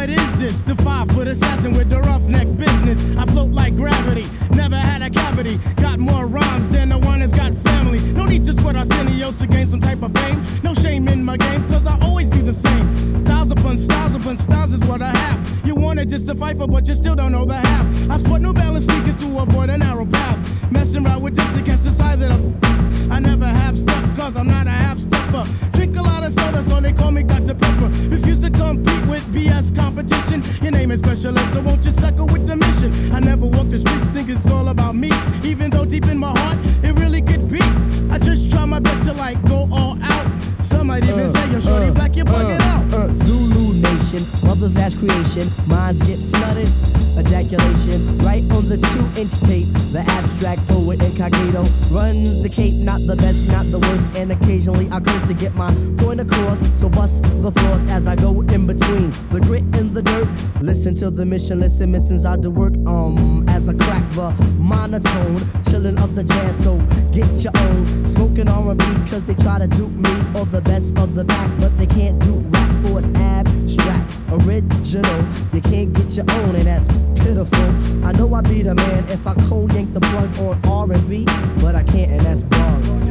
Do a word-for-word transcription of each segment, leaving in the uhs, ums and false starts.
What is this? The five-foot assassin with the roughneck business. I float like gravity, never had a cavity. Got more rhymes than the one that's got family. No need to sweat Arsenio to gain some type of fame. No shame in my game, cause I always be the same. Styles upon styles upon styles is what I have. You wanted just to fight for, but you still don't know the half. I sport New Balance sneakers to avoid a narrow path. Messing around with this against the size of the... I never have step, cause I'm not a half-stepper. Drink a lot of soda, so they call me Doctor Pepper. Refuse to compete with B S competition. Your name is special ed, so won't you suckle with the mission? I never walk the street, think it's all about me. Even though deep in my heart, it really could be. I just try my best to like go all out. Some might even uh, say, yo, shorty uh, black, you're bugging uh, out. Uh, Zulu Nation, mother's last creation. Minds get flooded, ejaculation. Right on the two-inch tape, the abstract poet incognito runs the cape. Not the best, not the worst, and occasionally I curse to get my point across. So bust the floors as I go in between the grit and the dirt. Listen to the mission, listen, missions I do work. Um, as I crack the monotone, chillin' of the jazz, so get your own. Smoking R and B, cause they try to dupe me or the best of the back, but they can't do rap for it's abstract, original. You can't get your own, and that's pitiful. I know I be the man if I cold yank the plug on R and B, but I can't, and that's bug.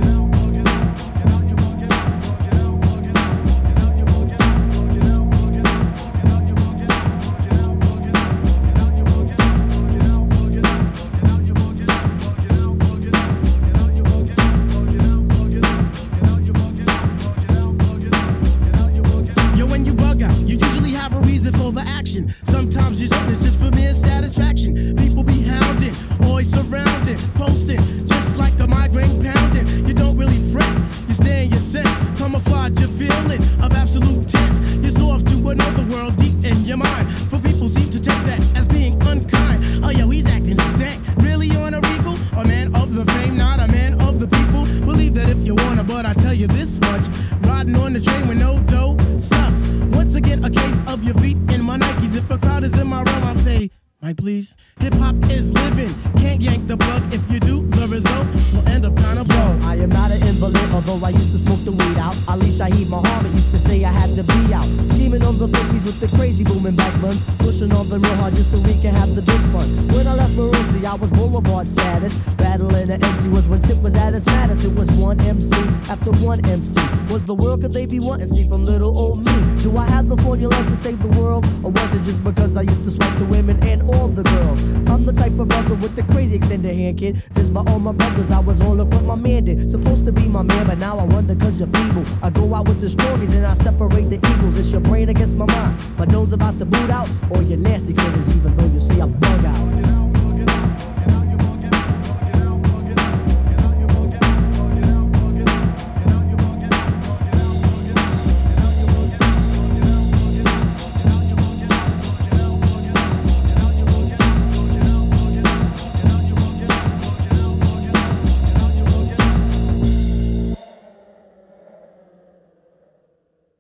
Sometimes you don't, it's just for mere satisfaction. People be hounding, always surrounding, posting, just like a migraine pounding. You don't really fret, you stay in your sense, camouflage your feeling of absolute tense. You're so off to another world deep in your mind. For people seem to take that as being unkind. Oh yo, he's acting stank, really on a regal? A man of the fame, not a man of the people. Believe that if you wanna, but I tell you this much, riding on the train with no dough sucks. Once again, a case of your feet in my Nikes. If a crowd is in my realm, I'll say, Mike, please. Hip-hop is living, can't yank the plug. If you do, the result will end up kinda blown. I am not an invalid, although I used to smoke the weed out. Ali Shaheed Muhammad used to say I had to be out. Scheming on the thirties with the crazy booming back buns. Pushing on them real hard just so we can have the big fun. When I left Maroosie, I was Boulevard status. Battling the M C was when Tip was at its maddest. It was one M C after one M C. What the world could they be wanting? See from little old me. Do I have the formula to save the world? Or was it just because I used to swipe the women and all the girls? I'm the type of brother with the crazy extended hand, kid. This by all my brothers, I was on look what my man did. Supposed to be my man, but now I wonder cause you're feeble. I go out with the strongies and I separate the evils. It's your brain against my mind. My nose about to boot out, or your nasty kid is